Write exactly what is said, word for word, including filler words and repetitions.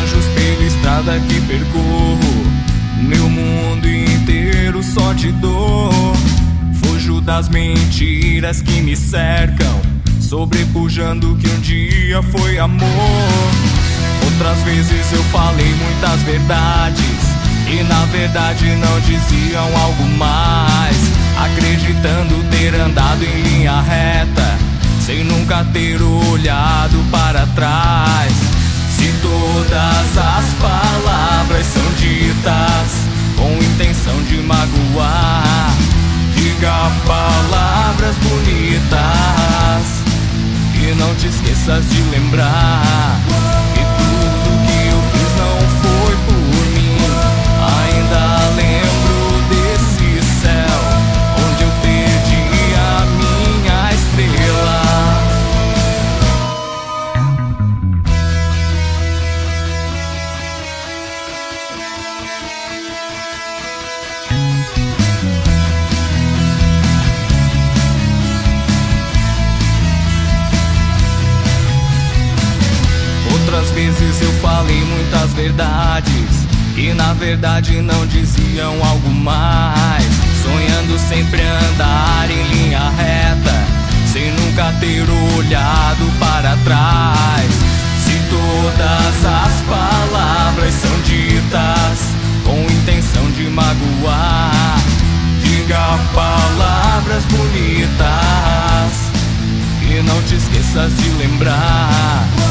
anjos pela estrada que percorro, meu mundo inteiro só te dou. Fujo das mentiras que me cercam, sobrepujando o que um dia foi amor. Outras vezes eu falei muitas verdades e na verdade não diziam algo mais, acreditando ter andado em linha reta, sem nunca ter olhado para trás. Se todas as palavras são ditas com intenção de magoar, diga palavras bonitas e não te esqueças de lembrar que tudo que eu fiz não foi por mim. Ainda lembro desse céu onde eu perdi a minha estrela. Outras vezes eu falei muitas verdades e na verdade não diziam algo mais, sonhando sempre andar em linha reta, sem nunca ter olhado para trás. Se todas as palavras são ditas com intenção de magoar, diga palavras bonitas e não te esqueças de lembrar